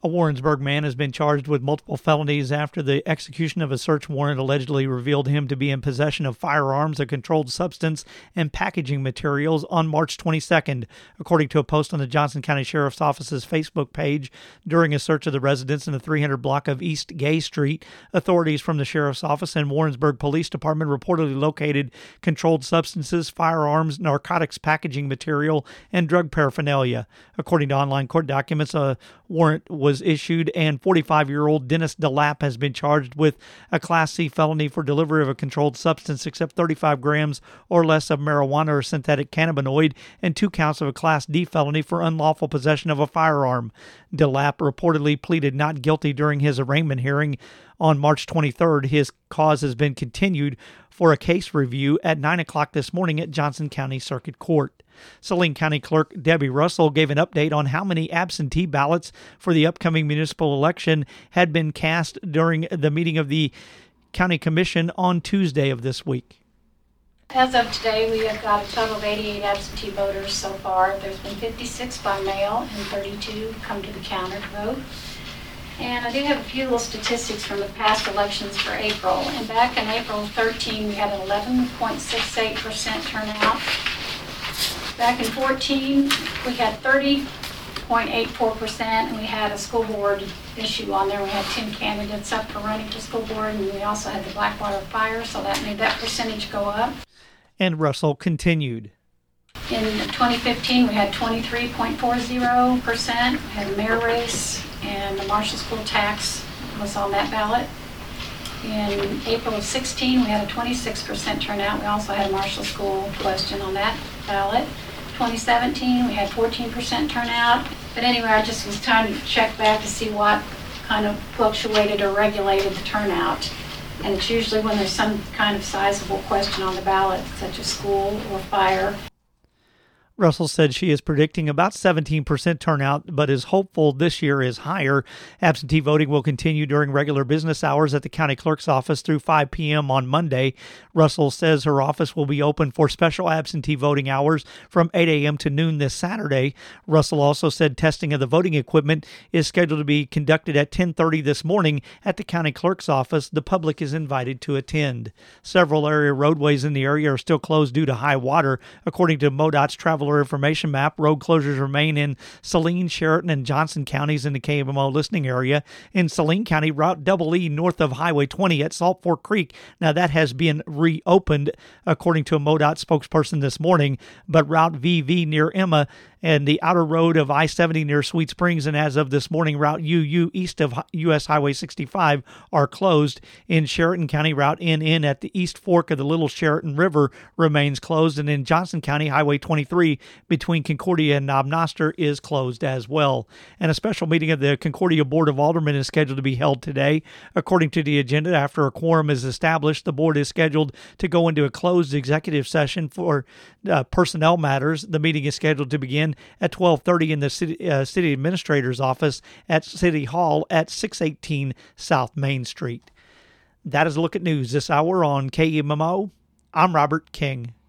A Warrensburg man has been charged with multiple felonies after the execution of a search warrant allegedly revealed him to be in possession of firearms, a controlled substance, and packaging materials on March 22nd, according to a post on the Johnson County Sheriff's Office's Facebook page. During a search of the residence in the 300 block of East Gay Street, authorities from the Sheriff's Office and Warrensburg Police Department reportedly located controlled substances, firearms, narcotics packaging material, and drug paraphernalia. According to online court documents, a warrant was issued, and 45-year-old Dennis DeLapp has been charged with a Class C felony for delivery of a controlled substance except 35 grams or less of marijuana or synthetic cannabinoid, and 2 counts of a Class D felony for unlawful possession of a firearm. DeLapp reportedly pleaded not guilty during his arraignment hearing on March 23rd. His cause has been continued for a case review at 9 o'clock this morning at Johnson County Circuit Court. Saline County Clerk Debbie Russell gave an update on how many absentee ballots for the upcoming municipal election had been cast during the meeting of the County Commission on Tuesday of this week. As of today, we have got a total of 88 absentee voters so far. There's been 56 by mail and 32 come to the counter to vote. And I do have a few little statistics from the past elections for April. And back in April 13, we had an 11.68% turnout. Back in 14, we had 30.84%, and we had a school board issue on there. We had 10 candidates up for running for school board, and we also had the Blackwater fire, so that made that percentage go up. And Russell continued. In 2015, we had 23.40%. We had a mayor race, and the Marshall School tax was on that ballot. In April of 16, we had a 26% turnout. We also had a Marshall School question on that ballot. 2017, we had 14% turnout. But anyway, I just was trying to check back to see what kind of fluctuated or regulated the turnout. And it's usually when there's some kind of sizable question on the ballot, such as school or fire. Russell said she is predicting about 17% turnout, but is hopeful this year is higher. Absentee voting will continue during regular business hours at the county clerk's office through 5 p.m. on Monday. Russell says her office will be open for special absentee voting hours from 8 a.m. to noon this Saturday. Russell also said testing of the voting equipment is scheduled to be conducted at 10:30 this morning at the county clerk's office. The public is invited to attend. Several area roadways in the area are still closed due to high water. According to MoDOT's traveler information map, road closures remain in Saline, Sheraton, and Johnson counties in the KMO listening area. In Saline County, Route EE north of Highway 20 at Salt Fork Creek. Now that has been reopened, according to a MoDOT spokesperson this morning, but Route VV near Emma and the outer road of I-70 near Sweet Springs, and as of this morning, Route UU east of U.S. Highway 65 are closed. In Sheraton County, Route NN at the East Fork of the Little Sheraton River remains closed, and in Johnson County, Highway 23 between Concordia and Knob Noster is closed as well. And a special meeting of the Concordia Board of Aldermen is scheduled to be held today. According to the agenda, after a quorum is established, the board is scheduled to go into a closed executive session for personnel matters. The meeting is scheduled to begin at 12:30 in the city administrator's office at City Hall at 618 South Main Street. That is a look at news this hour on KMMO. I'm Robert King.